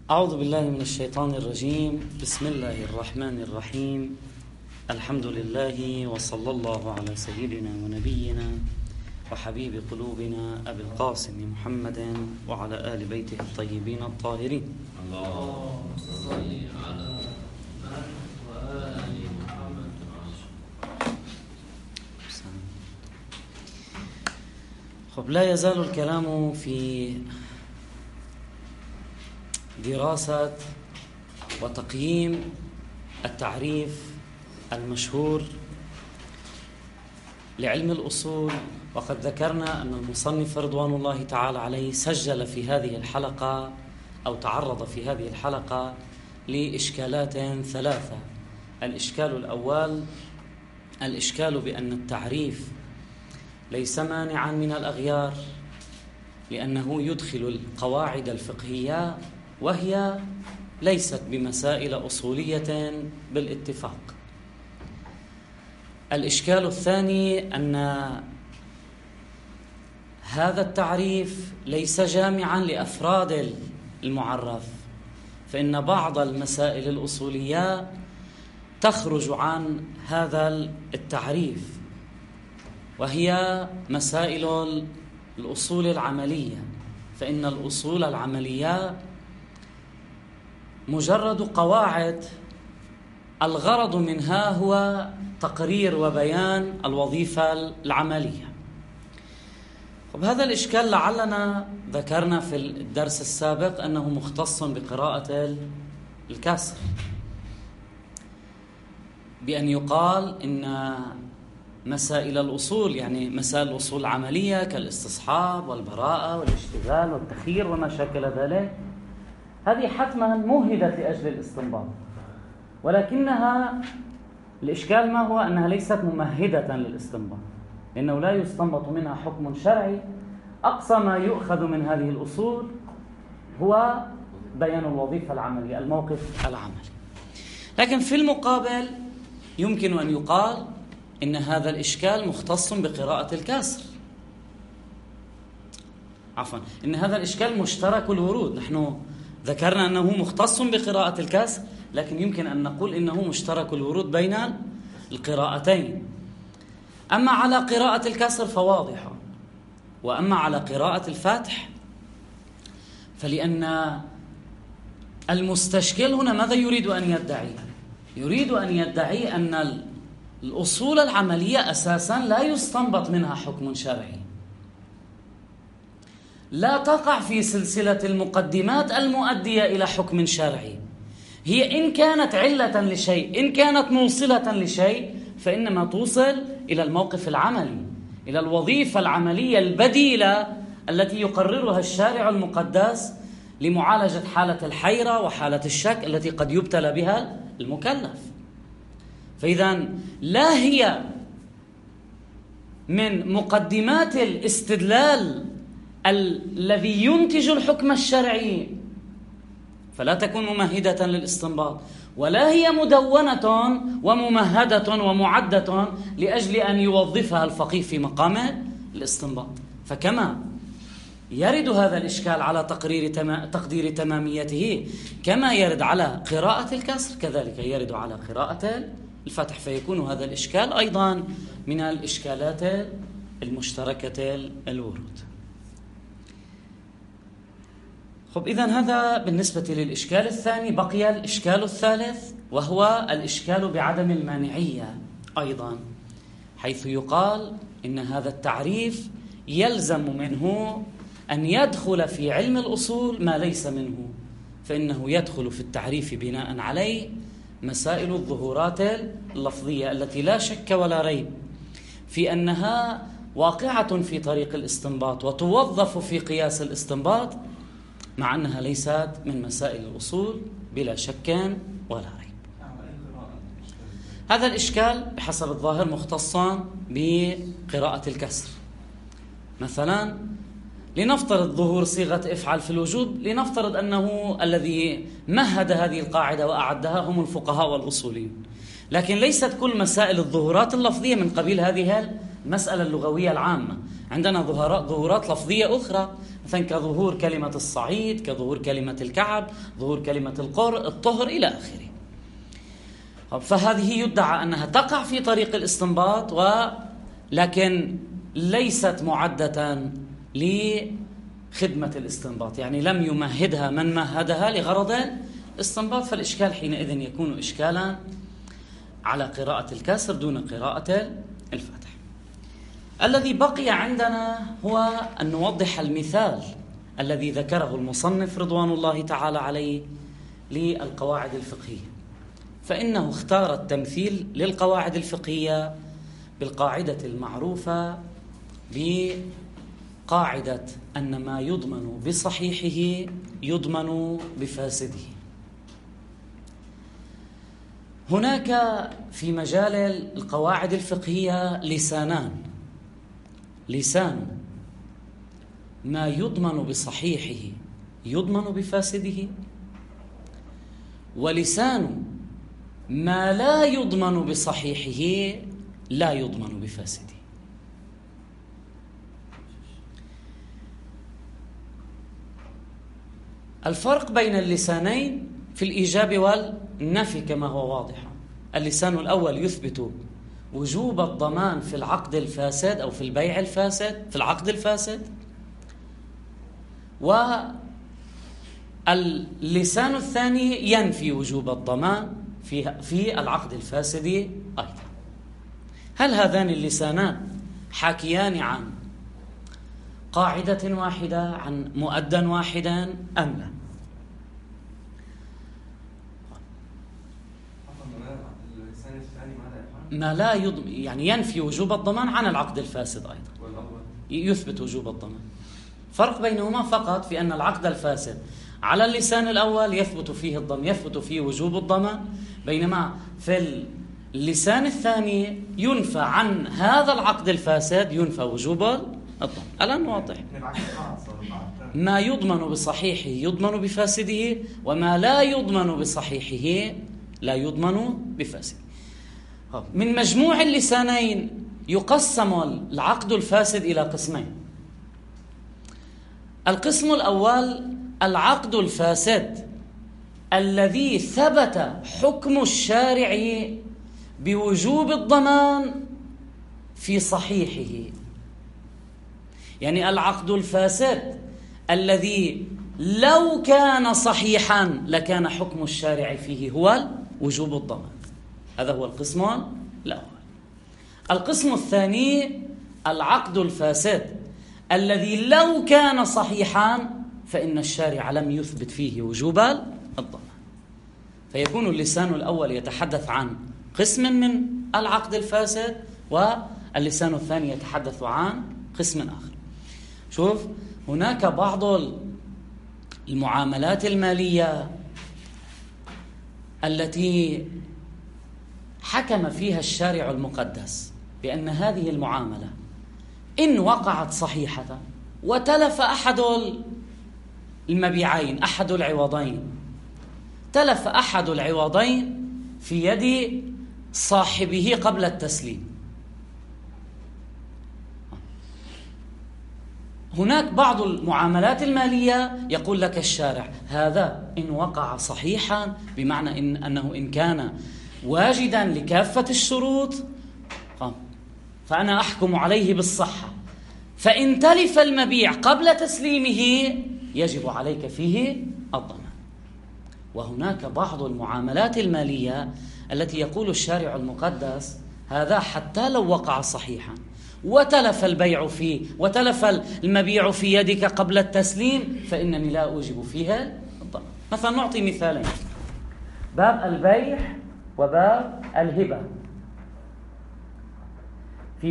أعوذ بالله من الشيطان الرجيم. بسم الله الرحمن الرحيم. الحمد لله وصلى الله على سيدنا ونبينا وحبيب قلوبنا أبي القاسم محمد وعلى آل بيته الطيبين الطاهرين. اللهم صل على محمد وآل محمد. لا يزال الكلام في دراسة وتقييم التعريف المشهور لعلم الأصول، وقد ذكرنا أن المصنف رضوان الله تعالى عليه سجل في هذه الحلقة أو تعرض في هذه الحلقة لإشكالات ثلاثة. الإشكال الأول الإشكال بأن التعريف ليس مانعا من الأغيار، لأنه يدخل القواعد الفقهية وهي ليست بمسائل أصولية بالاتفاق. الإشكال الثاني أن هذا التعريف ليس جامعا لأفراد المعرف، فإن بعض المسائل الأصولية تخرج عن هذا التعريف، وهي مسائل الأصول العملية. فإن الأصول العملية مجرد قواعد الغرض منها هو تقرير وبيان الوظيفة العملية. هذا الإشكال لعلنا ذكرنا في الدرس السابق أنه مختص بقراءة الكسر، بأن يقال إن مسائل الأصول، يعني مسائل الأصول العملية كالاستصحاب والبراءة والاشتغال والتخيير وما شاكل ذلك، هذه حتما مهدت لأجل الاستنباط، ولكنها الإشكال ما هو أنها ليست ممهدة للاستنباط، لأنه لا يستنبط منها حكم شرعي. أقصى ما يؤخذ من هذه الأصول هو بيان الوظيفة العملية، الموقف العملي. لكن في المقابل يمكن أن يقال إن هذا الإشكال مختص بقراءة الكسر، إن هذا الإشكال مشترك الورود. نحن ذكرنا أنه مختص بقراءة الكسر، لكن يمكن أن نقول إنه مشترك الورود بين القراءتين. أما على قراءة الكسر فواضحة، وأما على قراءة الفتح فلأن المستشكل هنا ماذا يريد أن يدعي؟ يريد أن يدعي أن الأصول العملية أساسا لا يستنبط منها حكم شرعي، لا تقع في سلسلة المقدمات المؤدية إلى حكم شرعي. هي إن كانت علة لشيء، إن كانت موصلة لشيء، فإنما توصل إلى الموقف العملي، إلى الوظيفة العملية البديلة التي يقررها الشارع المقدس لمعالجة حالة الحيرة وحالة الشك التي قد يبتلى بها المكلف. فإذا لا هي من مقدمات الاستدلال الذي ينتج الحكم الشرعي، فلا تكون ممهدة للاستنباط، ولا هي مدونة وممهدة ومعدة لأجل أن يوظفها الفقيه في مقام الاستنباط. فكما يرد هذا الإشكال على تقدير تماميته كما يرد على قراءة الكسر، كذلك يرد على قراءة الفتح، فيكون هذا الإشكال أيضا من الإشكالات المشتركة الورود. إذن هذا بالنسبة للإشكال الثاني. بقي الإشكال الثالث، وهو الإشكال بعدم المانعية أيضا، حيث يقال إن هذا التعريف يلزم منه أن يدخل في علم الأصول ما ليس منه، فإنه يدخل في التعريف بناء عليه مسائل الظهورات اللفظية التي لا شك ولا ريب في أنها واقعة في طريق الاستنباط وتوظف في قياس الاستنباط، مع أنها ليست من مسائل الأصول بلا شك ولا ريب. هذا الإشكال بحسب الظاهر مختصا بقراءة الكسر. مثلا لنفترض ظهور صيغة افعل في الوجوب، لنفترض أنه الذي مهد هذه القاعدة وأعدها هم الفقهاء والأصوليون، لكن ليست كل مسائل الظهورات اللفظية من قبيل هذه المسألة اللغوية العامة. عندنا ظهورات لفظية أخرى، مثلا كظهور كلمة الصعيد، كظهور كلمة الكعب، ظهور كلمة الطهر إلى آخره. فهذه يدعى أنها تقع في طريق الاستنباط، ولكن ليست معدة لخدمة الاستنباط، يعني لم يمهدها من مهدها لغرض الاستنباط. فالإشكال حينئذ يكون إشكالا على قراءة الكسر دون قراءة الفتح. الذي بقي عندنا هو أن نوضح المثال الذي ذكره المصنف رضوان الله تعالى عليه للقواعد الفقهية، فإنه اختار التمثيل للقواعد الفقهية بالقاعدة المعروفة بقاعدة أن ما يضمن بصحيحه يضمن بفاسده. هناك في مجال القواعد الفقهية لسانان: لسان ما يضمن بصحيحه يضمن بفاسده، ولسان ما لا يضمن بصحيحه لا يضمن بفاسده. الفرق بين اللسانين في الإيجاب والنفي كما هو واضح. اللسان الأول يثبت وجوب الضمان في العقد الفاسد أو في البيع الفاسد، في العقد الفاسد، واللسان الثاني ينفي وجوب الضمان في العقد الفاسد أيضا. هل هذان اللسانان حاكيان عن قاعدة واحدة، عن مؤدا واحدا أم لا؟ ما لا يعني ينفي وجوب الضمان عن العقد الفاسد أيضا، يثبت وجوب الضمان. فرق بينهما فقط في أن العقد الفاسد على اللسان الأول يثبت فيه وجوب الضمان، بينما في اللسان الثاني ينفى عن هذا العقد الفاسد ينفى وجوب الضمان. الآن نوضح. ما يضمن بصحيحه يضمن بفاسده، وما لا يضمن بصحيحه لا يضمن بفاسده. من مجموع اللسانين يقسم العقد الفاسد إلى قسمين. القسم الأول العقد الفاسد الذي ثبت حكم الشارع بوجوب الضمان في صحيحه، يعني العقد الفاسد الذي لو كان صحيحا لكان حكم الشارع فيه هو وجوب الضمان. هذا هو القسم الأول. القسم الثاني العقد الفاسد الذي لو كان صحيحا فإن الشارع لم يثبت فيه وجوب الضمان. فيكون اللسان الأول يتحدث عن قسم من العقد الفاسد، واللسان الثاني يتحدث عن قسم آخر. شوف، هناك بعض المعاملات المالية التي حكم فيها الشارع المقدس بأن هذه المعاملة إن وقعت صحيحة وتلف أحد المبيعين، أحد العوضين، تلف أحد العوضين في يد صاحبه قبل التسليم، هناك بعض المعاملات المالية يقول لك الشارع هذا إن وقع صحيحا بمعنى أنه إن كان واجدا لكافة الشروط فأنا أحكم عليه بالصحة، فإن تلف المبيع قبل تسليمه يجب عليك فيه الضمان. وهناك بعض المعاملات المالية التي يقول الشارع المقدس هذا حتى لو وقع صحيحا وتلف البيع فيه وتلف المبيع في يدك قبل التسليم فإنني لا أوجب فيها الضمان. مثلا نعطي مثالين: باب البيع وباب الهبة. في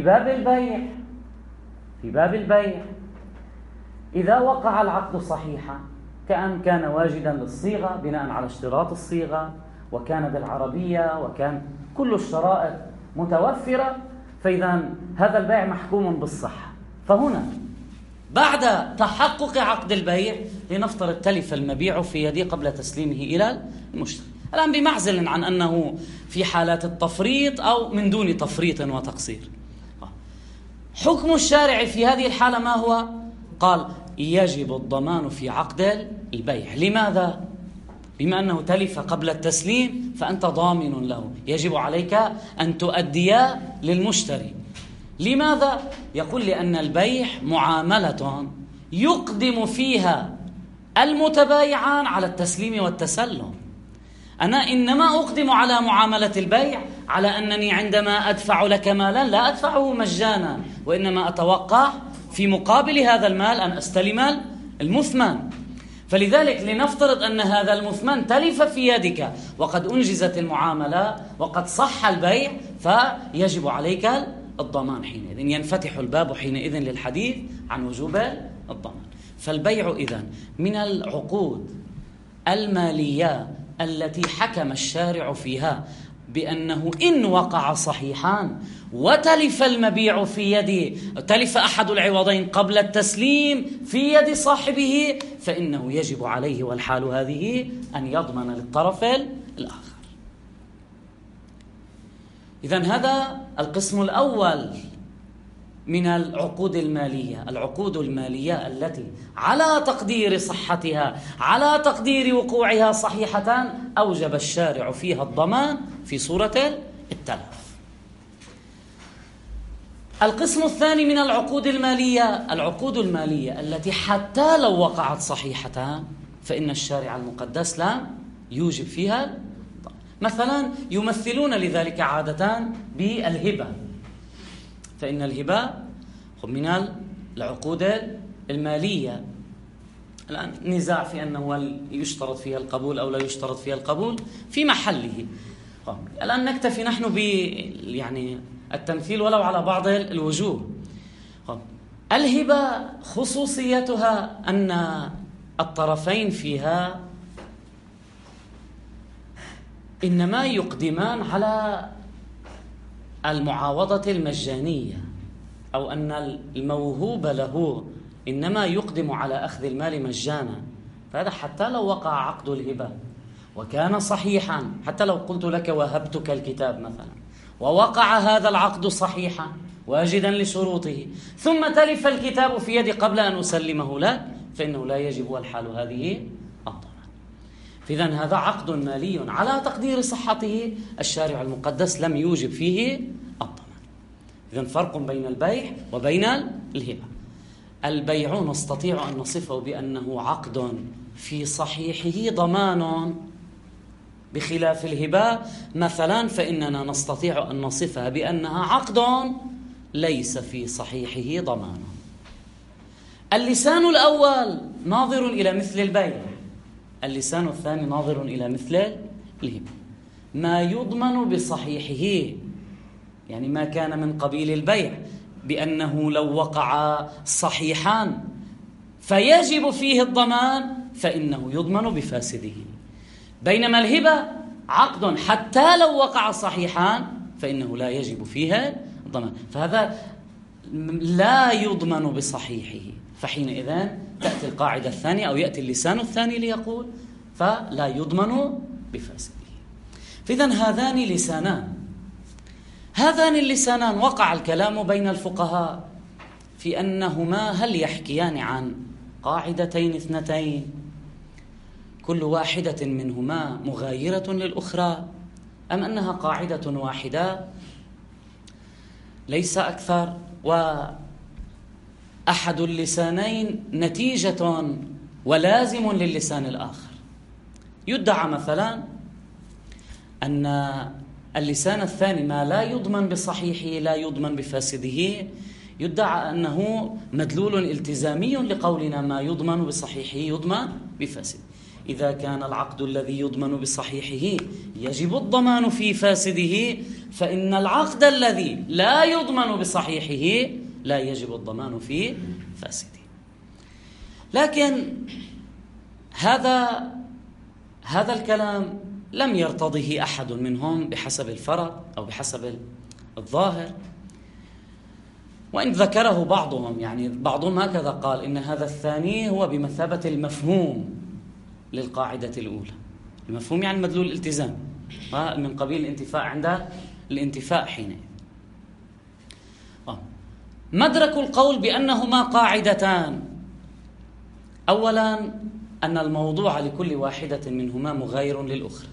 باب البيع إذا وقع العقد صحيحا كأن كان واجدا للصيغة بناء على اشتراط الصيغة، وكان بالعربية، وكان كل الشرائط متوفرة، فإذا هذا البيع محكوم بالصحة. فهنا بعد تحقق عقد البيع لنفترض تلف المبيع في يدي قبل تسليمه إلى المشتري، الآن بمعزل عن أنه في حالات التفريط أو من دون تفريط وتقصير. حكم الشارع في هذه الحالة ما هو؟ قال يجب الضمان في عقد البيع. لماذا؟ بما أنه تلف قبل التسليم فأنت ضامن له، يجب عليك أن تؤدي للمشتري. لماذا؟ يقول لأن البيع معاملة يقدم فيها المتبايعان على التسليم والتسلم. أنا إنما أقدم على معاملة البيع على أنني عندما أدفع لك مالا لا أدفعه مجانا، وإنما أتوقع في مقابل هذا المال أن أستلم المثمن. فلذلك لنفترض أن هذا المثمن تلف في يدك وقد أنجزت المعاملة وقد صح البيع، فيجب عليك الضمان حينئذ. ينفتح الباب حينئذ للحديث عن وجوب الضمان. فالبيع إذن من العقود المالية التي حكم الشارع فيها بأنه إن وقع صحيحان وتلف المبيع في يد، تلف أحد العوضين قبل التسليم في يد صاحبه، فإنه يجب عليه والحال هذه أن يضمن للطرف الآخر. إذن هذا القسم الأول من العقود المالية. العقود المالية التي على تقدير صحتها، على تقدير وقوعها صحيحة، أوجب الشارع فيها الضمان في صورة التلف. القسم الثاني من العقود المالية، العقود المالية التي حتى لو وقعت صحيحة فإن الشارع المقدس لا يوجب فيها. مثلا يمثلون لذلك عادة بالهبة، فإن الهبة من العقود المالية. الآن نزاع في أنه يشترط فيها القبول أو لا يشترط فيها القبول في محله. الآن نكتفي نحن يعني التمثيل ولو على بعض الوجوه. الهبة خصوصيتها أن الطرفين فيها إنما يقدمان على المعاوضة المجانية، أو أن الموهوب له إنما يقدم على أخذ المال مجانا. فهذا حتى لو وقع عقد الهبة وكان صحيحا، حتى لو قلت لك وهبتك الكتاب مثلا ووقع هذا العقد صحيحا واجدا لشروطه، ثم تلف الكتاب في يدي قبل أن أسلمه لك، فإنه لا يجب والحال هذه الضمان. فإذن هذا عقد مالي على تقدير صحته الشارع المقدس لم يوجب فيه الضمان. إذن فرق بين البيع وبين الهبة. البيع نستطيع أن نصفه بأنه عقد في صحيحه ضمان، بخلاف الهبة مثلا فإننا نستطيع أن نصفها بأنها عقد ليس في صحيحه ضمان. اللسان الأول ناظر إلى مثل البيع، اللسان الثاني ناظر إلى مثل الهبة. ما يضمن بصحيحه يعني ما كان من قبيل البيع بأنه لو وقع صحيحان فيجب فيه الضمان فإنه يضمن بفاسده، بينما الهبة عقد حتى لو وقع صحيحان فإنه لا يجب فيها الضمان، فهذا لا يضمن بصحيحه. فحينئذ تأتي القاعدة الثانية أو يأتي اللسان الثاني ليقول فلا يضمن بفاسده. فإذن هذان اللسانان وقع الكلام بين الفقهاء في أنهما هل يحكيان عن قاعدتين اثنتين كل واحدة منهما مغايرة للأخرى، أم أنها قاعدة واحدة ليس أكثر، وأحد اللسانين نتيجة ولازم للسان الآخر. يدعى مثلا أن اللسان الثاني ما لا يضمن بصحيحه لا يضمن بفاسده، يدعى أنه مدلول التزامي لقولنا ما يضمن بصحيحه يضمن بفاسده. إذا كان العقد الذي يضمن بصحيحه يجب الضمان في فاسده، فإن العقد الذي لا يضمن بصحيحه لا يجب الضمان في فاسده. لكن هذا الكلام لم يرتضه أحد منهم بحسب الفرق أو بحسب الظاهر، وإن ذكره بعضهم، يعني بعضهم هكذا قال إن هذا الثاني هو بمثابة المفهوم للقاعدة الأولى. المفهوم يعني مدلول الالتزام من قبيل الانتفاء عند الانتفاء حينئذ. مدرك القول بأنهما قاعدتان: أولا أن الموضوع لكل واحدة منهما مغاير للأخرى،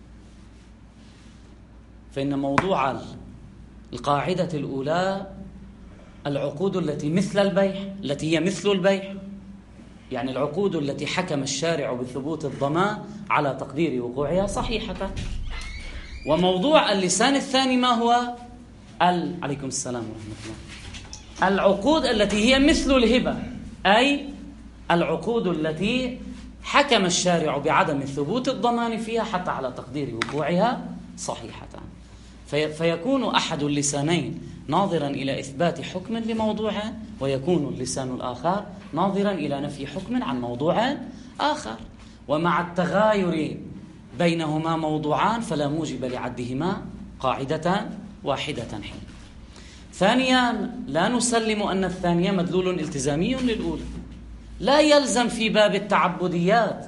فإن موضوع القاعدة الأولى العقود التي مثل البيع، التي هي مثل البيع، يعني العقود التي حكم الشارع بثبوت الضمان على تقدير وقوعها صحيحة. وموضوع اللسان الثاني ما هو؟ عليكم السلام ورحمة الله. العقود التي هي مثل الهبة، أي العقود التي حكم الشارع بعدم ثبوت الضمان فيها حتى على تقدير وقوعها صحيحة. فيكون أحد اللسانين ناظرا إلى إثبات حكم لموضوع، ويكون اللسان الآخر ناظرا إلى نفي حكم عن موضوع آخر. ومع التغاير بينهما موضوعان فلا موجب لعدهما قاعدة واحدة حين. ثانيا، لا نسلم أن الثانية مدلول التزامي للأولى. لا يلزم في باب التعبديات،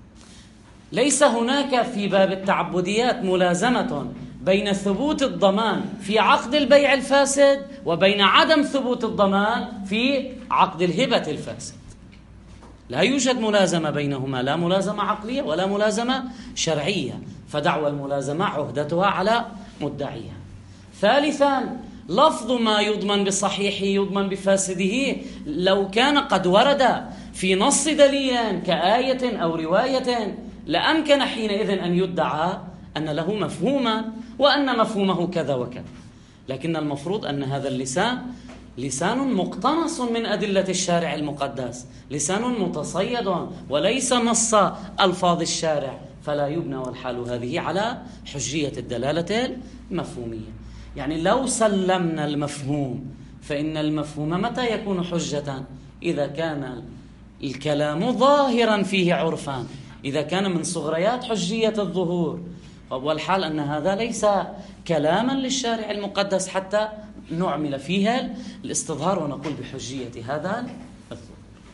ليس هناك في باب التعبديات ملازمة بين ثبوت الضمان في عقد البيع الفاسد وبين عدم ثبوت الضمان في عقد الهبة الفاسد. لا يوجد ملازمة بينهما، لا ملازمة عقلية ولا ملازمة شرعية، فدعوى الملازمة عهدتها على مدعيها. ثالثا، لفظ ما يضمن بصحيحه يضمن بفاسده لو كان قد ورد في نص دليل كآية أو رواية لأمكن حينئذ أن يدعى أن له مفهوما وأن مفهومه كذا وكذا. لكن المفروض أن هذا اللسان لسان مقتنص من أدلة الشارع المقدس، لسان متصيد وليس نص ألفاظ الشارع، فلا يبنى والحال هذه على حجية الدلالة المفهومية. يعني لو سلمنا المفهوم فإن المفهوم متى يكون حجة؟ إذا كان الكلام ظاهرا فيه عرفا، إذا كان من صغريات حجية الظهور. والحال أن هذا ليس كلاما للشارع المقدس حتى نعمل فيها الاستظهار ونقول بحجية هذا الظهور.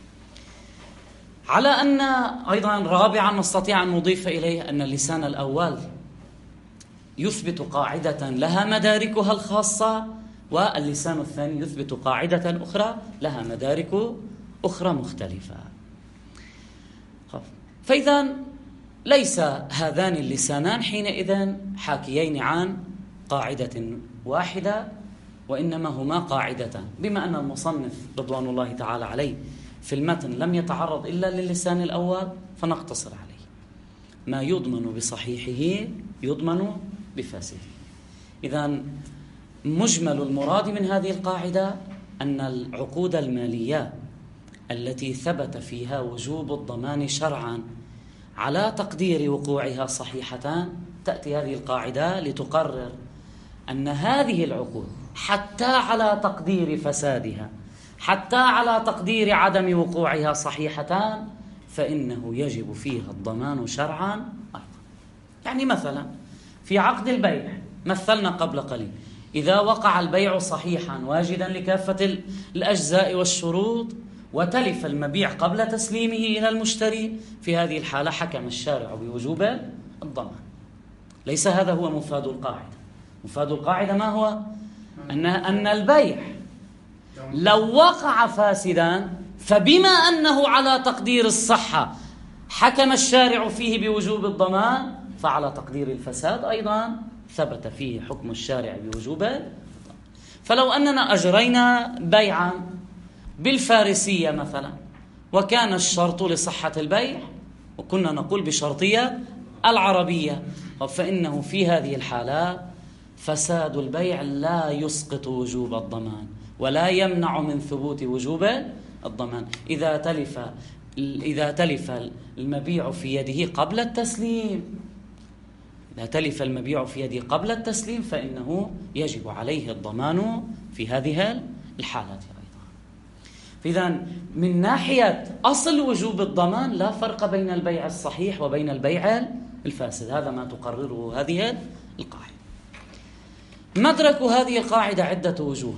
على أن أيضا رابعا نستطيع أن نضيف إليه أن اللسان الأول يثبت قاعدة لها مداركها الخاصة، واللسان الثاني يثبت قاعدة أخرى لها مدارك أخرى مختلفة. فإذا ليس هذان اللسانان حينئذ حاكيين عن قاعدة واحدة، وإنما هما قاعدتان. بما أن المصنف رضوان الله تعالى عليه في المتن لم يتعرض إلا للسان الأول فنقتصر عليه. ما يضمن بصحيحه يضمن بفاسده. إذن مجمل المراد من هذه القاعدة أن العقود المالية التي ثبت فيها وجوب الضمان شرعا على تقدير وقوعها صحيحتان، تأتي هذه القاعدة لتقرر أن هذه العقود حتى على تقدير فسادها، حتى على تقدير عدم وقوعها صحيحتان، فإنه يجب فيها الضمان شرعا أيضا. يعني مثلا في عقد البيع مثلنا قبل قليل، إذا وقع البيع صحيحا واجدا لكافة الأجزاء والشروط وتلف المبيع قبل تسليمه إلى المشتري، في هذه الحالة حكم الشارع بوجوب الضمان. ليس هذا هو مفاد القاعدة. مفاد القاعدة ما هو؟ أن البيع لو وقع فاسدا فبما أنه على تقدير الصحة حكم الشارع فيه بوجوب الضمان، فعلى تقدير الفساد أيضا ثبت فيه حكم الشارع بوجوب الضمان. فلو أننا أجرينا بيعا بالفارسية مثلا، وكان الشرط لصحة البيع وكنا نقول بشرطية العربية، فإنه في هذه الحالة فساد البيع لا يسقط وجوب الضمان ولا يمنع من ثبوت وجوب الضمان. إذا تلف المبيع في يده قبل التسليم، إذا تلف المبيع في يده قبل التسليم فإنه يجب عليه الضمان في هذه الحالة أيضا. إذن من ناحية أصل وجوب الضمان لا فرق بين البيع الصحيح وبين البيع الفاسد. هذا ما تقرره هذه القاعدة. مدرك هذه القاعدة عدة وجوه،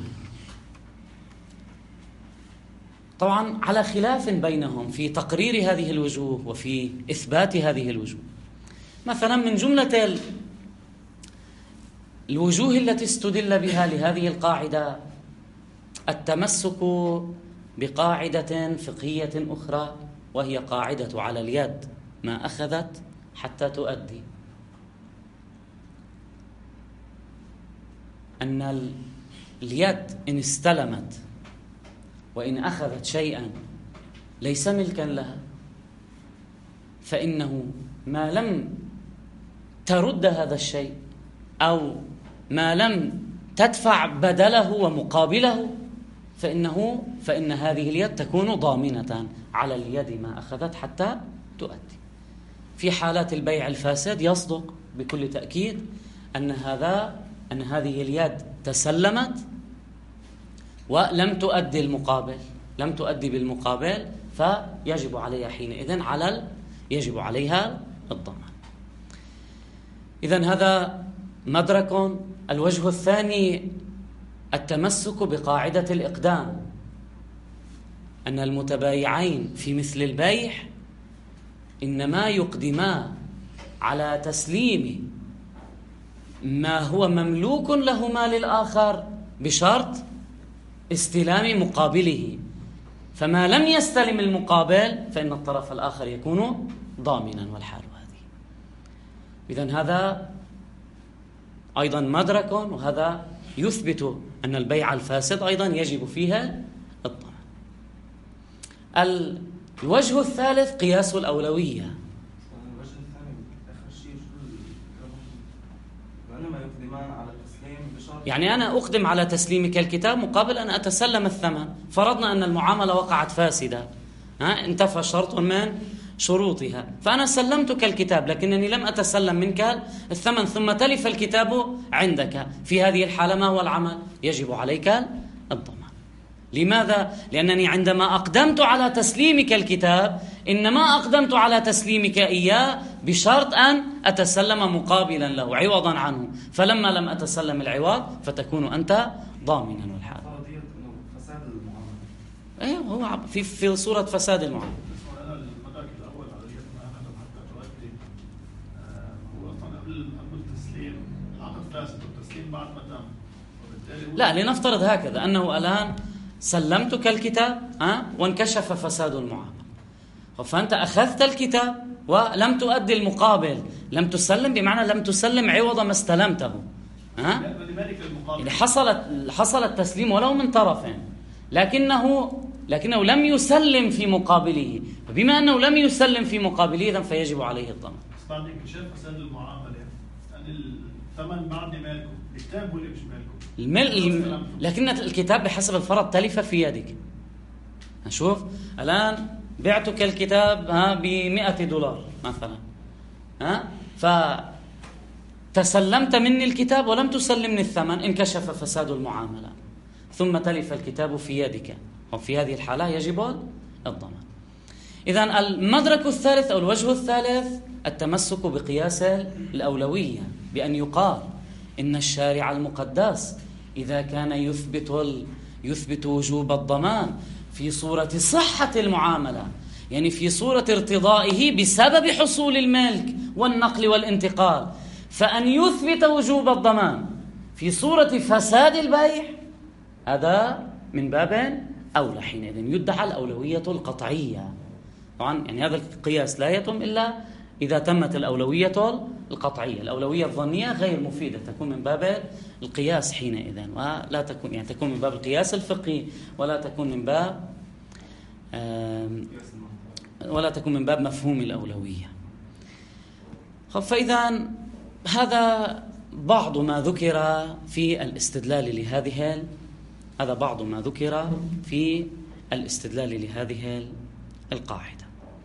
طبعا على خلاف بينهم في تقرير هذه الوجوه وفي إثبات هذه الوجوه. مثلا من جملة الوجوه التي استدل بها لهذه القاعدة التمسك بقاعدة فقهية أخرى، وهي قاعدة على اليد ما أخذت حتى تؤدي، أن اليد إن استلمت وإن أخذت شيئا ليس ملكا لها، فإنه ما لم ترد هذا الشيء أو ما لم تدفع بدله ومقابله فإن هذه اليد تكون ضامنة على اليد ما أخذت حتى تؤدي. في حالات البيع الفاسد يصدق بكل تأكيد أن هذه اليد تسلمت ولم تؤدي المقابل، لم تؤدي بالمقابل، فيجب عليها حينئذ يجب عليها الضمان. إذن هذا مدرك. الوجه الثاني التمسك بقاعدة الإقدام، أن المتبايعين في مثل البيع إنما يقدما على تسليم ما هو مملوك لهما للآخر بشرط استلام مقابله، فما لم يستلم المقابل فإن الطرف الآخر يكون ضامنا، والحال هذه. إذن هذا أيضا مدرك، وهذا يثبت أن البيع الفاسد أيضا يجب فيها الضمان. الوجه الثالث قياس الأولوية. الوجه الثاني آخر شيء وإنما يقدمان على التسليم بشرط، يعني أنا أقدم على تسليمك الكتاب مقابل أن أتسلم الثمن. فرضنا أن المعاملة وقعت فاسدة، انتفى شرط من شروطها، فأنا سلمتك الكتاب لكنني لم أتسلم منك الثمن، ثم تلف الكتاب عندك. في هذه الحالة ما هو العمل؟ يجب عليك الضمان. لماذا؟ لأنني عندما أقدمت على تسليمك الكتاب إنما أقدمت على تسليمك إياه بشرط أن أتسلم مقابلا له عوضا عنه، فلما لم أتسلم العوض فتكون أنت ضامنا. والحال فساد المعاملة. أيوه، هو في صورة فساد المعاملة. المدرك الأول على اليد ما أخذ حتى تؤدي، هو أصلا قبل التسليم العقد فاسد والتسليم بعد ما تم، وبالتالي لا، لنفترض هكذا أنه الآن سلمتك الكتاب وانكشف فساد المعاملة، فأنت أخذت الكتاب ولم تؤدي المقابل، لم تسلم بمعنى لم تسلم عوض ما استلمته. لمالك المقابل يعني حصل التسليم ولو من طرفين، لكنه لم يسلم في مقابله، فبما أنه لم يسلم في مقابله إذن فيجب عليه الضمان. بس بعد انكشاف فساد المعاملة أن الثمن بعد مالكم، الكتاب ولا مش مالكم؟ لكن الكتاب بحسب الفرض تلف في يدك. شوف الآن بعتك الكتاب $100 مثلا، فتسلمت مني الكتاب ولم تسلمني الثمن، انكشف فساد المعاملة ثم تلف الكتاب في يدك، وفي هذه الحالة يجب الضمان. إذن المدرك الثالث أو الوجه الثالث التمسك بقياس الأولوية، بأن يقال إن الشارع المقدس إذا كان يثبت وجوب الضمان في صورة صحة المعاملة، يعني في صورة ارتضائه بسبب حصول الملك والنقل والانتقال، فأن يثبت وجوب الضمان في صورة فساد البيع هذا من باب أولى، حينئذ يدعى الأولوية القطعية. طبعا يعني هذا القياس لا يتم إلا إذا تمت الأولوية القطعية. الأولوية الظنية غير مفيدة، تكون من باب القياس حينئذ، ولا تكون يعني تكون من باب القياس الفقهي، ولا تكون من باب مفهوم الأولوية. فإذا هذا بعض ما ذكر في الاستدلال لهذه القاعدة.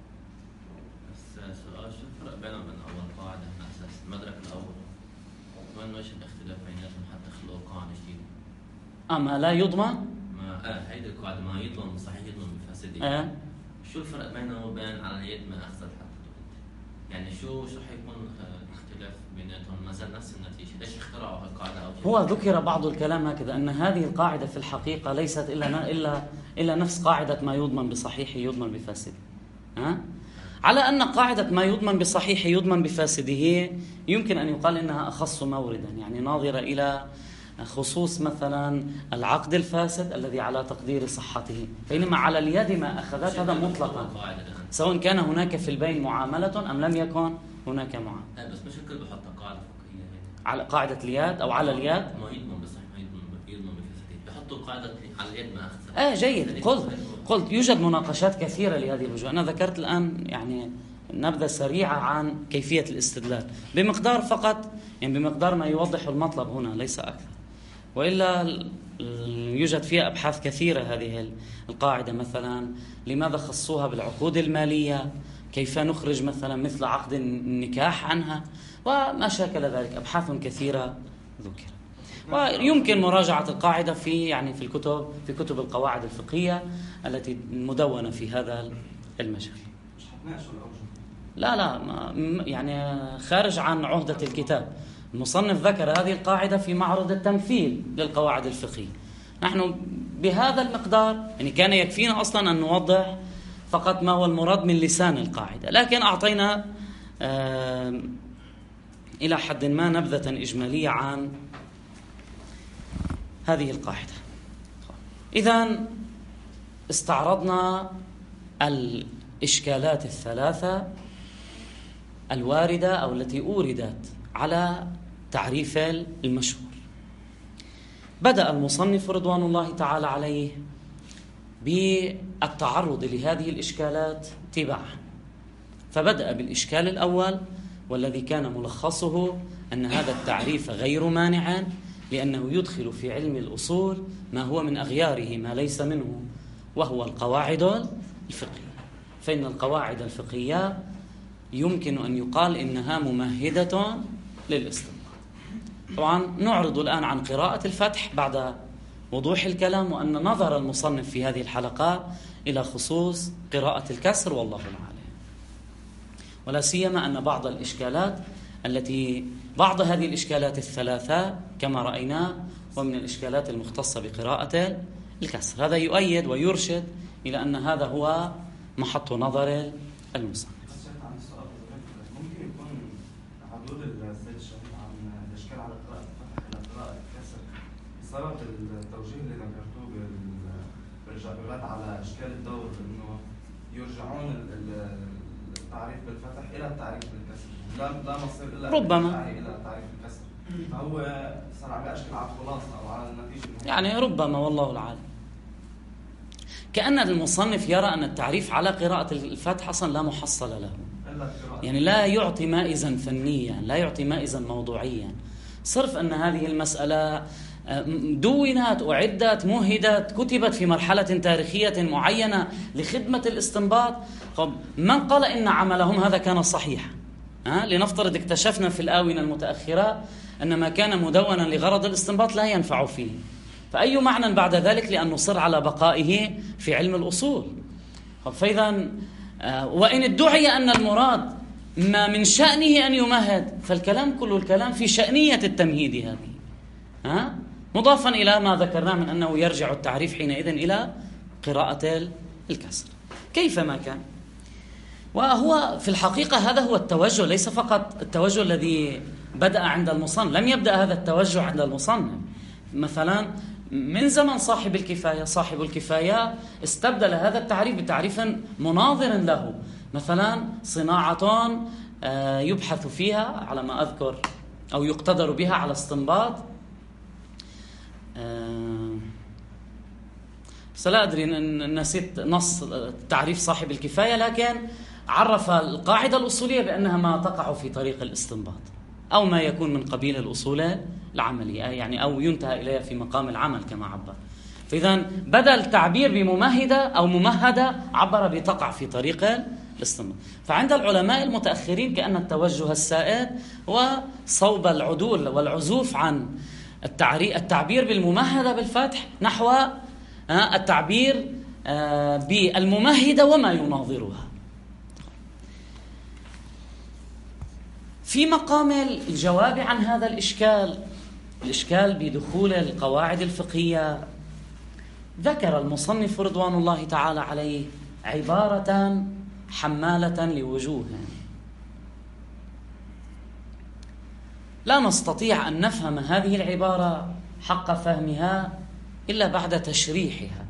السؤال شو الفرق بينهم وبين أول قاعدة من أساس المدرك الأول؟ وين وجه الاختلاف بيناتهم حتى خلقوا قاعدة جديدة؟ أما لا يضمن؟ هيدي القاعدة ما يضمن صحيح يضمن بفاسد. شو الفرق بينه وبين على اليد ما أخذت حتى تؤدي؟ يعني شو حيكون الاختلاف بيناتهم؟ ما زال نفس النتيجة، ليش اخترعوا هالقاعدة أو شيء؟ هو ذكر بعض الكلام هكذا أن هذه القاعدة في الحقيقة ليست إلا نفس قاعدة ما يضمن بصحيح يضمن بفاسد. على أن قاعدة ما يضمن بصحيح يضمن بفاسده يمكن أن يقال إنها أخص موردا، يعني ناظرة إلى خصوص مثلا العقد الفاسد الذي على تقدير صحته، بينما على اليد ما أخذت هذا مطلقا سواء كان هناك في البين معاملة أم لم يكن هناك معاملة. بس مش الكل بحط قاعدة فقهية على قاعدة اليد أو على اليد ما يضمن بصح ما يضمن بفسده، بحطوا قاعدة على اليد ما أخذ. جيد. قلت يوجد مناقشات كثيرة لهذه الوجوه. أنا ذكرت الآن يعني نبذة سريعة عن كيفية الاستدلال بمقدار فقط، يعني بمقدار ما يوضح المطلب هنا ليس أكثر، وإلا يوجد فيها أبحاث كثيرة. هذه القاعدة مثلا لماذا خصوها بالعقود المالية، كيف نخرج مثلا مثل عقد النكاح عنها، وما شاكل ذلك. أبحاث كثيرة ذكر، ويمكن مراجعة القاعدة في كتب القواعد الفقهية التي مدونة في هذا المجال. مش هتناقشوا الأوجه؟ لا يعني خارج عن عهدة الكتاب. المصنف ذكر هذه القاعدة في معرض التمثيل للقواعد الفقهية. نحن بهذا المقدار يعني كان يكفينا أصلا أن نوضح فقط ما هو المراد من لسان القاعدة، لكن أعطينا إلى حد ما نبذة إجمالية عن هذه القاعدة. إذن استعرضنا الإشكالات الثلاثة الواردة أو التي أوردت على تعريف المشهور. بدأ المصنف رضوان الله تعالى عليه بالتعرض لهذه الإشكالات تباعا، فبدأ بالإشكال الأول والذي كان ملخصه أن هذا التعريف غير مانع، لأنه يدخل في علم الأصول ما هو من أغياره ما ليس منه، وهو القواعد الفقهية. فإن القواعد الفقهية يمكن أن يقال إنها ممهدة للاستنباط. طبعا نعرض الآن عن قراءة الفتح بعد وضوح الكلام، وأن نظر المصنف في هذه الحلقة إلى خصوص قراءة الكسر والله أعلم، ولا سيما أن بعض هذه الإشكالات الثلاثة كما رأينا ومن الإشكالات المختصة بقراءة الكسر. هذا يؤيد ويرشد إلى أن هذا هو محط نظر المصنف. ممكن يكون عدود السيد الشهيد عن الإشكال على قراءة الفتح إلى قراءة الكسر بسبب التوجيه اللي ذكرتوه بالرد على إشكال الدور، إنه يرجعون التعريف بالفتح إلى التعريف بالكسر، لا مصير إلا ربما إلى التعريف بالكسر، فهو صار عم يشكل على الخلاصة أو على النتيجة يعني ربما والله العالم. كأن المصنف يرى أن التعريف على قراءة الفتح أصلا لا محصل له، يعني لا يعطي مائزا فنيا، لا يعطي مائزا موضوعيا، صرف أن هذه المسألة دونت أعدت مهدت كتبت في مرحلة تاريخية معينة لخدمة الاستنباط. طب من قال إن عملهم هذا كان صحيحا؟ لنفترض اكتشفنا في الآونة المتأخرة أن ما كان مدونا لغرض الاستنباط لا ينفع فيه، فأي معنى بعد ذلك لأن نصر على بقائه في علم الأصول؟ فإذا وإن ادعي أن المراد ما من شأنه أن يمهد، فالكلام كل الكلام في شأنية التمهيد هذه، مضافا إلى ما ذكرنا من أنه يرجع التعريف حينئذ إلى قراءة الكسر كيفما كان. وهو في الحقيقة هذا هو التوجه، ليس فقط التوجه الذي بدأ عند المصنف، لم يبدأ هذا التوجه عند المصنف. مثلا من زمن صاحب الكفاية استبدل هذا التعريف بتعريف مناظر له، مثلا صناعة يبحث فيها على ما أذكر أو يقتدر بها على استنباط، لا أدري نسيت نص تعريف صاحب الكفاية، لكن عرف القاعدة الأصولية بأنها ما تقع في طريق الاستنباط أو ما يكون من قبيل الأصول العملية، يعني أو ينتهى إليها في مقام العمل كما عبر. فإذا بدل التعبير بممهدة أو ممهدة عبر بتقع في طريق الاستنباط. فعند العلماء المتأخرين كأن التوجه السائد هو صوب العدول والعزوف عن التعبير بالممهدة بالفتح نحو التعبير بالممهدة وما يناظرها. في مقام الجواب عن هذا الإشكال بدخول القواعد الفقهية، ذكر المصنف رضوان الله تعالى عليه عبارة حمالة لوجوه لا نستطيع أن نفهم هذه العبارة حق فهمها إلا بعد تشريحها.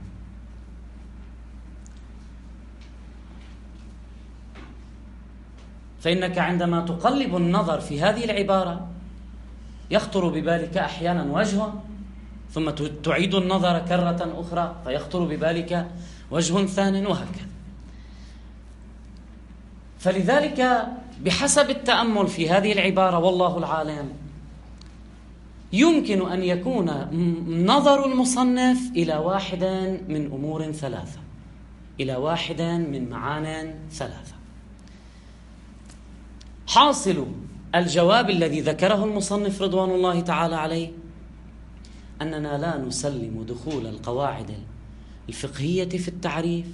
فإنك عندما تقلب النظر في هذه العبارة يخطر ببالك أحيانا وجه، ثم تعيد النظر كرة أخرى فيخطر ببالك وجه ثان، وهكذا. فلذلك بحسب التأمل في هذه العبارة والله العالم يمكن أن يكون نظر المصنف إلى واحد من أمور ثلاثة، إلى واحد من معان ثلاثة. حاصل الجواب الذي ذكره المصنف رضوان الله تعالى عليه أننا لا نسلم دخول القواعد الفقهية في التعريف،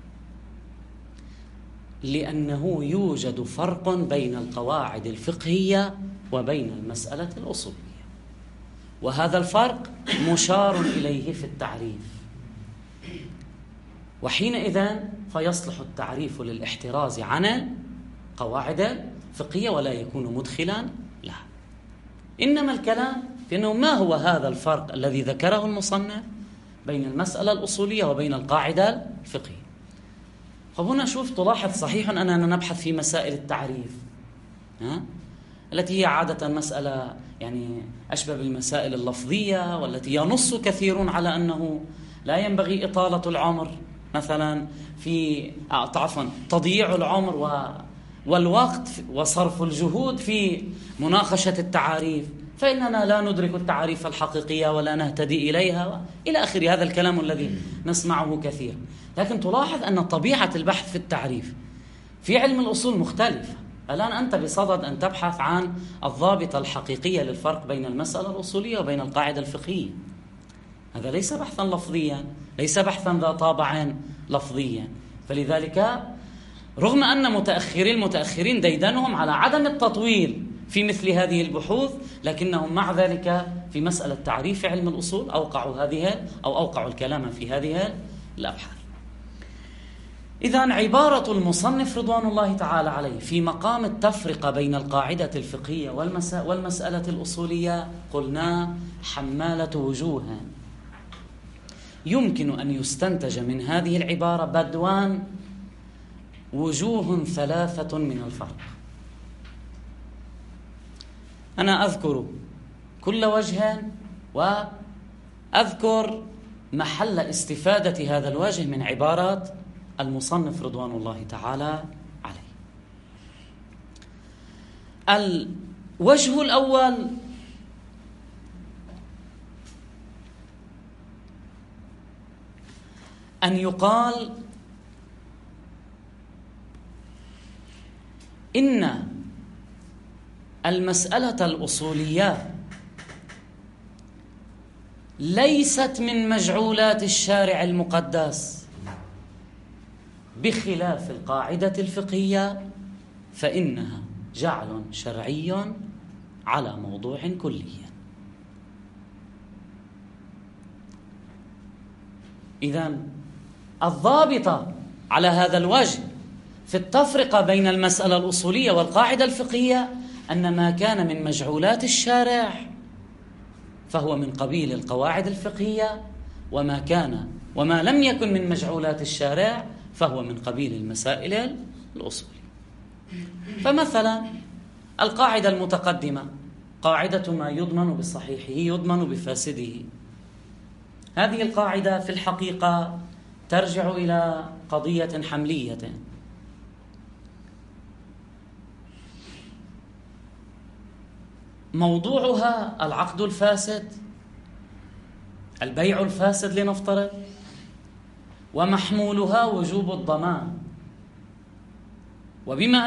لأنه يوجد فرق بين القواعد الفقهية وبين المسألة الأصولية، وهذا الفرق مشار إليه في التعريف، وحينئذ فيصلح التعريف للاحتراز عن قواعد فقهية ولا يكون مدخلا لها. إنما الكلام في أنه ما هو هذا الفرق الذي ذكره المصنف بين المسألة الأصولية وبين القاعدة الفقهية. فهنا شوف تلاحظ صحيح أننا نبحث في مسائل التعريف التي هي عادة مسألة يعني أشبه بالمسائل اللفظية، والتي ينص كثيرون على أنه لا ينبغي إطالة العمر مثلا في تضييع العمر والوقت وصرف الجهود في مناقشة التعاريف، فإننا لا ندرك التعاريف الحقيقية ولا نهتدي إليها إلى آخر هذا الكلام الذي نسمعه كثير. لكن تلاحظ أن طبيعة البحث في التعريف في علم الأصول مختلفة. الآن أنت بصدد أن تبحث عن الضابط الحقيقية للفرق بين المسألة الأصولية وبين القاعدة الفقهية. هذا ليس بحثا لفظيا، ليس بحثا ذا طابع لفظيا. فلذلك رغم أن المتأخرين ديدنهم على عدم التطويل في مثل هذه البحوث، لكنهم مع ذلك في مسألة تعريف علم الأصول أوقعوا الكلام في هذه الأبحاث. إذن عبارة المصنف رضوان الله تعالى عليه في مقام التفرقة بين القاعدة الفقهية والمسألة الأصولية قلنا حمالة وجوه. يمكن أن يستنتج من هذه العبارة بدوان وجوه ثلاثة من الفرق. أنا أذكر كل وجه وأذكر محل استفادة هذا الوجه من عبارات المصنف رضوان الله تعالى عليه. الوجه الأول أن يقال إن المسألة الأصولية ليست من مجعولات الشارع المقدس، بخلاف القاعدة الفقهية فإنها جعل شرعي على موضوع كلي. إذن الضابط على هذا الوجه في التفرقة بين المسألة الأصولية والقاعدة الفقهية أن ما كان من مجعولات الشارع فهو من قبيل القواعد الفقهية، وما لم يكن من مجعولات الشارع فهو من قبيل المسائل الأصولية. فمثلا القاعدة المتقدمة قاعدة ما يضمن بصحيحه يضمن بفاسده، هذه القاعدة في الحقيقة ترجع إلى قضية حملية. موضوعها العقد الفاسد، البيع الفاسد لنفترض، ومحمولها وجوب الضمان. وبما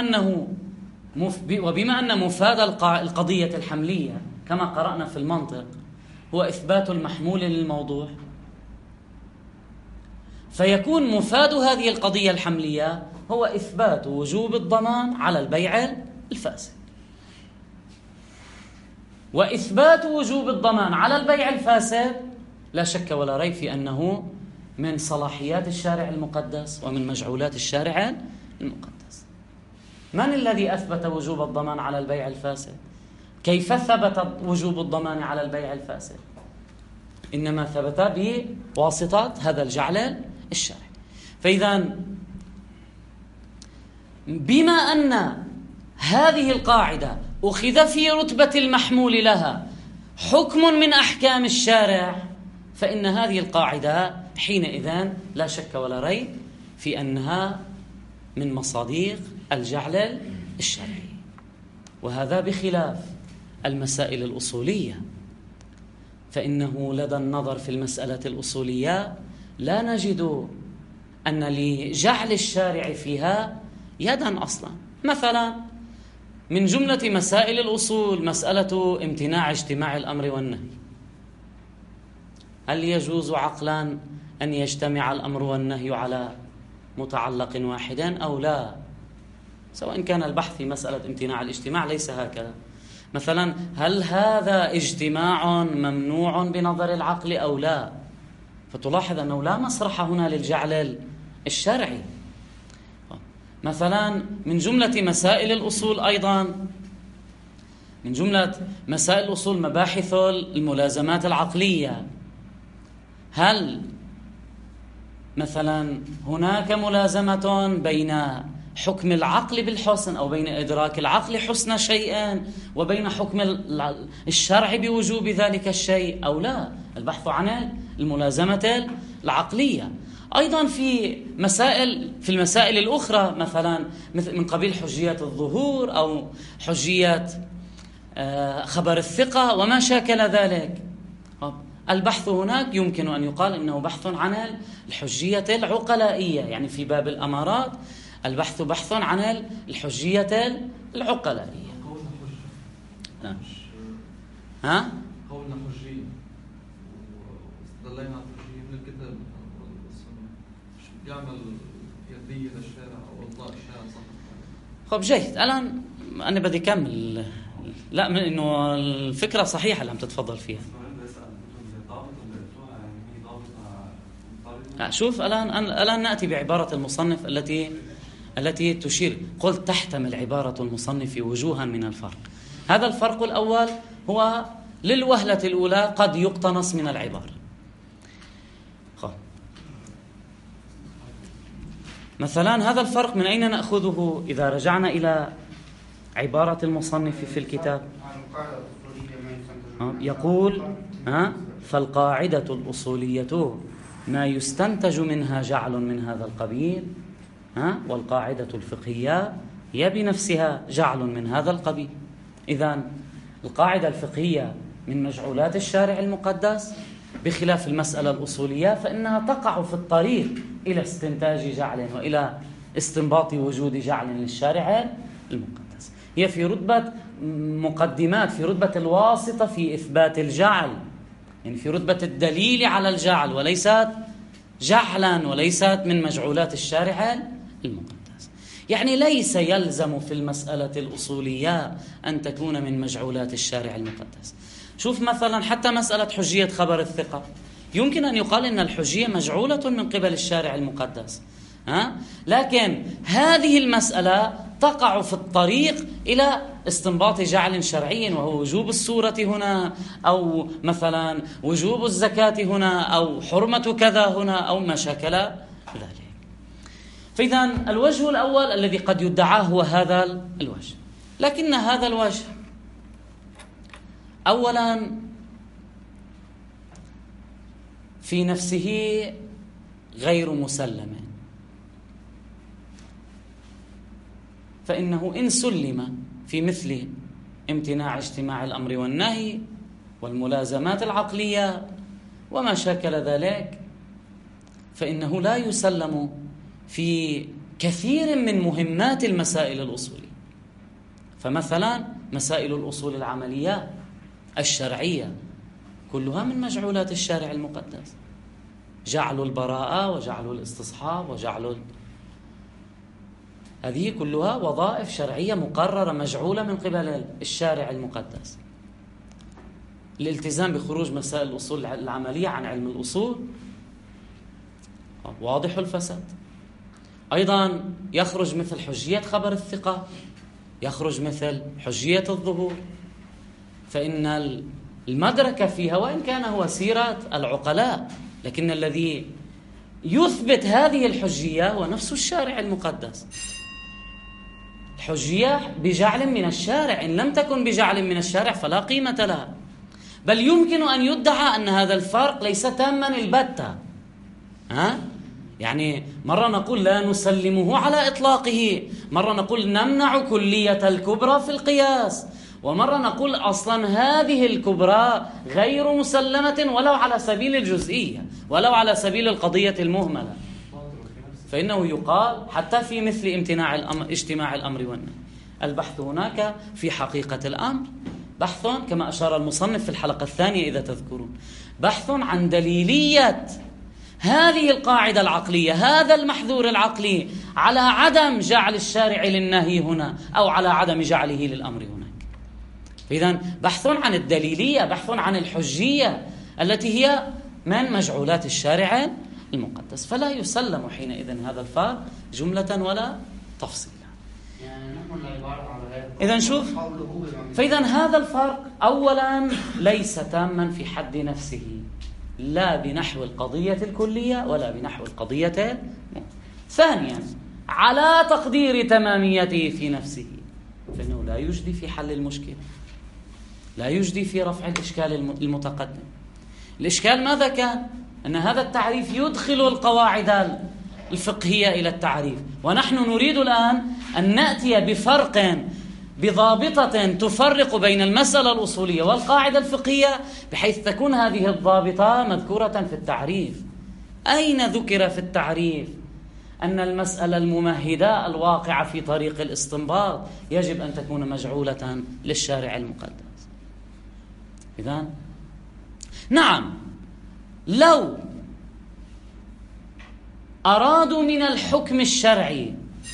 أن مفاد القضية الحملية كما قرأنا في المنطق هو إثبات المحمول للموضوع، فيكون مفاد هذه القضية الحملية هو إثبات وجوب الضمان على البيع الفاسد. وإثبات وجوب الضمان على البيع الفاسد لا شك ولا ريب في أنه من صلاحيات الشارع المقدس ومن مجعولات الشارع المقدس. من الذي أثبت وجوب الضمان على البيع الفاسد؟ كيف ثبت وجوب الضمان على البيع الفاسد؟ إنما ثبت بواسطة هذا الجعل الشرعي. فإذا بما أن هذه القاعدة أخذ في رتبة المحمول لها حكم من أحكام الشارع، فإن هذه القاعدة حينئذ لا شك ولا ريب في أنها من مصادق الجعل الشرعي. وهذا بخلاف المسائل الأصولية، فإنه لدى النظر في المسألة الأصولية لا نجد أن لجعل الشارع فيها يدا أصلا. مثلا من جملة مسائل الأصول مسألة امتناع اجتماع الأمر والنهي. هل يجوز عقلا أن يجتمع الأمر والنهي على متعلق واحد أو لا؟ سواء كان البحث في مسألة امتناع الاجتماع ليس هكذا. مثلا هل هذا اجتماع ممنوع بنظر العقل أو لا؟ فتلاحظ أنه لا مسرح هنا للجعل الشرعي. مثلا من جملة مسائل الأصول أيضا، من جملة مسائل الأصول مباحث الملازمات العقلية. هل مثلا هناك ملازمة بين حكم العقل بالحسن أو بين إدراك العقل حسن شيء وبين حكم الشرع بوجوب ذلك الشيء أو لا؟ البحث عن الملازمة العقلية. أيضا في المسائل الأخرى، مثلا من قبيل حجية الظهور أو حجية خبر الثقة وما شاكل ذلك، البحث هناك يمكن أن يقال إنه بحث عن الحجية العقلائية. يعني في باب الأمارات البحث بحث عن الحجية العقلائية. ها؟ قولنا حجية واستدلينا على الحجية من الكتاب والسنة، مش بيعمل يدية للشارع أو إطلاق الشارع صح؟ خب جيد. الآن أنا بدي كمل. لا، من إنه الفكرة صحيحة اللي عم تتفضل فيها. شوف الآن نأتي بعبارة المصنف التي تشير. قلت تحتمل عبارة المصنف وجوها من الفرق. هذا الفرق الأول هو للوهلة الأولى قد يقتنص من العبارة. مثلا هذا الفرق من أين نأخذه؟ إذا رجعنا إلى عبارة المصنف في الكتاب يقول فالقاعدة الأصولية ما يستنتج منها جعل من هذا القبيل، والقاعدة الفقهية هي بنفسها جعل من هذا القبيل. إذن القاعدة الفقهية من مجعولات الشارع المقدس، بخلاف المسألة الأصولية فإنها تقع في الطريق إلى استنتاج جعل وإلى استنباط وجود جعل للشارع المقدس. هي في رتبة مقدمات، في رتبة الواسطة في إثبات الجعل، يعني في رتبة الدليل على الجعل، وليست جعلا وليست من مجعولات الشارع المقدس. يعني ليس يلزم في المسألة الأصولية أن تكون من مجعولات الشارع المقدس. شوف مثلا حتى مسألة حجية خبر الثقة، يمكن أن يقال إن الحجية مجعولة من قبل الشارع المقدس، لكن هذه المسألة تقع في الطريق إلى استنباط جعل شرعي، وهو وجوب الصورة هنا، أو مثلا وجوب الزكاة هنا، أو حرمة كذا هنا، أو ما شاكل ذلك. فإذن الوجه الأول الذي قد يدعاه هو هذا الوجه، لكن هذا الوجه أولا في نفسه غير مسلم، فإنه إن سلم في مثل امتناع اجتماع الأمر والنهي والملازمات العقلية وما شاكل ذلك، فإنه لا يسلم في كثير من مهمات المسائل الأصولية. فمثلا مسائل الأصول العملية الشرعية كلها من مجعولات الشارع المقدس، جعل البراءة وجعل الاستصحاب وجعل هذه كلها وظائف شرعية مقررة مجعولة من قبل الشارع المقدس. الالتزام بخروج مسائل الأصول العملية عن علم الأصول واضح الفساد. أيضا يخرج مثل حجية خبر الثقة، يخرج مثل حجية الظهور، فإن المدركة فيها، وإن كان هو سيرة العقلاء، لكن الذي يثبت هذه الحجية هو نفس الشارع المقدس. الحجية بجعل من الشارع، إن لم تكن بجعل من الشارع فلا قيمة لها. بل يمكن أن يدعى أن هذا الفرق ليس تاما البتة. يعني مرة نقول لا نسلمه على إطلاقه، مرة نقول نمنع كلية الكبرى في القياس، ومرة نقول أصلا هذه الكبرى غير مسلمة ولو على سبيل الجزئية، ولو على سبيل القضية المهملة. فإنه يقال حتى في مثل اجتماع الأمر والنهي، البحث هناك في حقيقة الأمر بحث، كما أشار المصنف في الحلقة الثانية إذا تذكرون، بحث عن دليلية هذه القاعدة العقلية، هذا المحذور العقلي، على عدم جعل الشارع للنهي هنا أو على عدم جعله للأمر هناك. إذن بحث عن الدليلية، بحث عن الحجية التي هي من مجعولات الشارع المقدس، فلا يسلم حينئذ هذا الفرق جملة ولا تفصيلا. إذن شوف، فإذن هذا الفرق أولا ليس تاما في حد نفسه، لا بنحو القضية الكلية ولا بنحو القضية. ثانيا على تقدير تماميته في نفسه، فإنه لا يجدي في حل المشكلة، لا يجدي في رفع الإشكال المتقدم. الإشكال ماذا كان؟ أن هذا التعريف يدخل القواعد الفقهية إلى التعريف، ونحن نريد الآن أن نأتي بفرق، بضابطة تفرق بين المسألة الأصولية والقاعدة الفقهية، بحيث تكون هذه الضابطة مذكورة في التعريف. أين ذكر في التعريف أن المسألة الممهدة الواقعة في طريق الاستنباط يجب أن تكون مجعولة للشارع المقدس؟ إذن نعم، لو أرادوا من الحكم الشرعي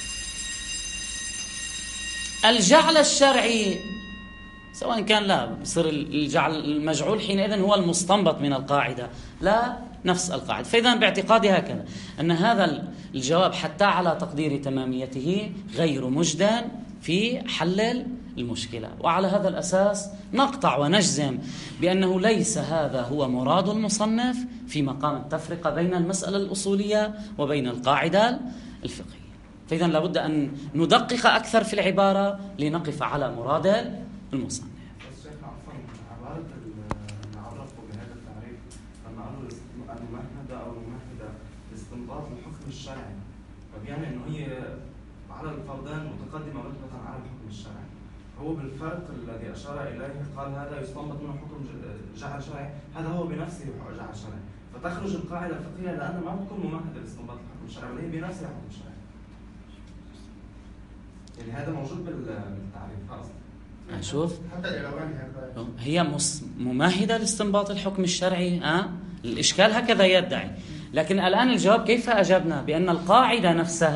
الجعل الشرعي، سواء كان لا بصير الجعل المجعول حينئذ هو المستنبط من القاعدة، لا نفس القاعدة. فإذا باعتقادي هكذا أن هذا الجواب حتى على تقدير تماميته غير مجدى في حل المشكلة، وعلى هذا الأساس نقطع ونجزم بأنه ليس هذا هو مراد المصنف في مقام التفرقة بين المسألة الأصولية وبين القاعدة الفقهية. فإذا لابد أن ندقق أكثر في العبارة لنقف على مراد المصنف. الشيخ عفوا، عبارة عرفوا بهذا التعريف لما قالوا الممهدة أو الممهدة لاستنباط الحكم الشرعي، فبيعني إنه هي على الفردان متقدمة رتبة على الحكم الشرعي. هو بالفرق الذي أشار إليه قال هذا يستنبط منه حكم جعل شرعي، هذا هو بنفسه جعل شرعي، فتخرج القاعدة الفقهية لأن ما بتكون ممهدة لاستنباط الحكم الشرعي، بل هي بنفسها حكم شرعي. يعني هذا موجود بالتعريف أصلا. شوف، هي ممهدة لاستنباط الحكم الشرعي، الإشكال هكذا يدعي، لكن الآن الجواب كيف أجبنا؟ بأن القاعدة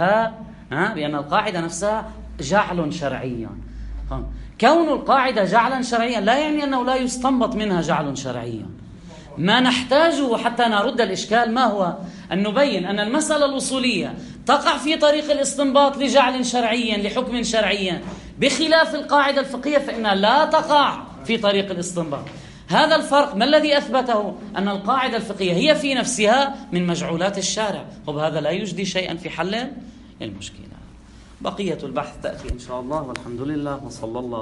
نفسها جعل شرعي. كون القاعدة جعلا شرعيا لا يعني أنه لا يستنبط منها جعل شرعي. ما نحتاجه حتى نرد الإشكال ما هو؟ أن نبين أن المسألة الأصولية تقع في طريق الاستنباط لجعل شرعي لحكم شرعي، بخلاف القاعدة الفقهية فإنها لا تقع في طريق الاستنباط. هذا الفرق ما الذي أثبته؟ أن القاعدة الفقهية هي في نفسها من مجعولات الشارع، وبهذا لا يجدي شيئا في حل المشكلة. بقية البحث تأتي إن شاء الله، والحمد لله وصلى الله